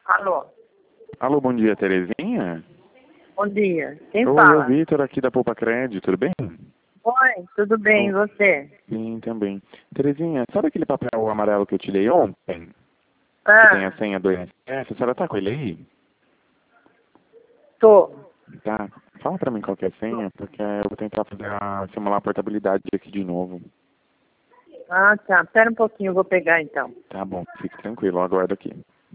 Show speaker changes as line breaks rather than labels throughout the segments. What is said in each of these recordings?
Alô?
Alô, bom dia, Terezinha?
Bom dia. Quem
Oi, é
fala?
o Vitor aqui da Poupa Crédito, tudo bem?
Oi, tudo bem, e você?
Sim, também. Terezinha, sabe aquele papel amarelo que eu te dei ontem? Que tem a
Ah,
senha do INSS? A senhora tá com ele aí?
tô.
Tá. Fala pra mim qual que é a senha, porque eu vou tentar simular a portabilidade aqui de novo.
Ah, tá. Espera um pouquinho, eu vou pegar então.
Tá bom, fique tranquilo, eu aguardo aqui.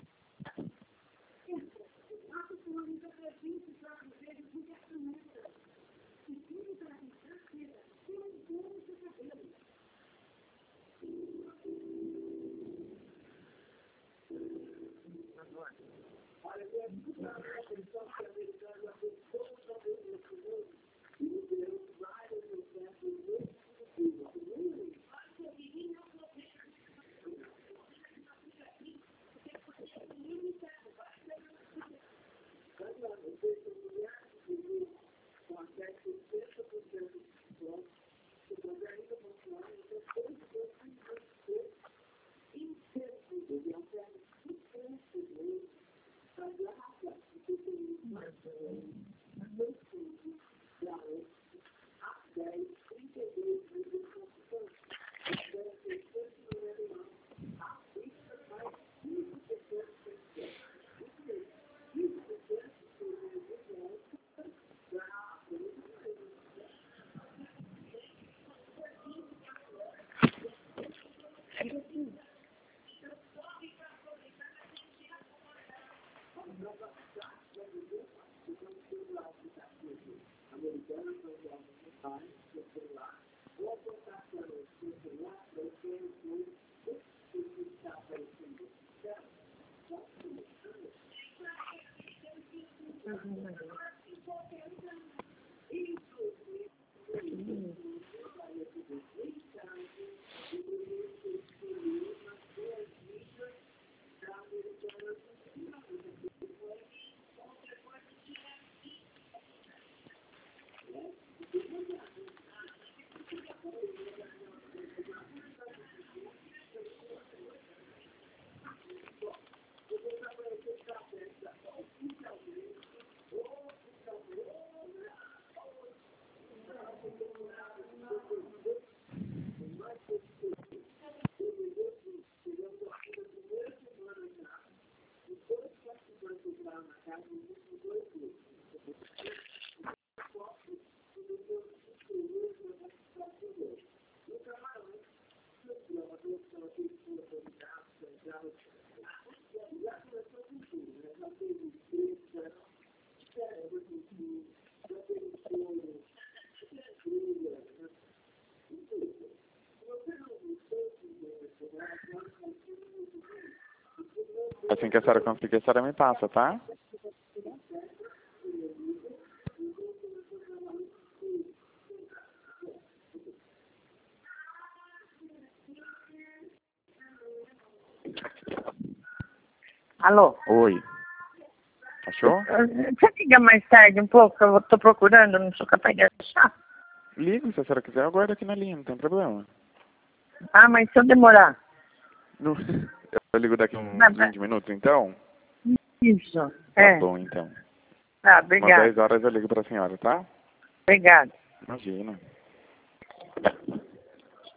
Assim que a senhora conseguir, a senhora me passa, tá?
Alô?
Oi. Achou?
Você liga mais tarde um pouco, que eu tô procurando, não sou capaz de achar.
Ligo, se a senhora quiser, eu aguardo aqui na linha, não tem problema.
Ah, mas se eu demorar?
Não- Eu ligo daqui uns
Não,
20 minutos, então?
isso,
Tá
é.
bom, então.
Tá,
Umas
obrigado.
10 horas eu ligo pra senhora, tá?
Obrigado.
Imagina.